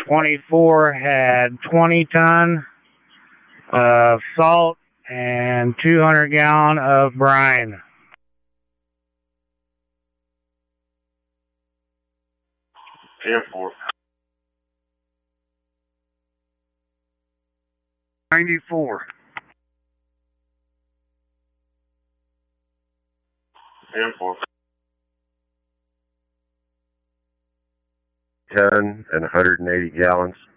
24 had 20 ton of salt and 200 gallon of brine. Airport. 94. Airport. 10 and 180 gallons.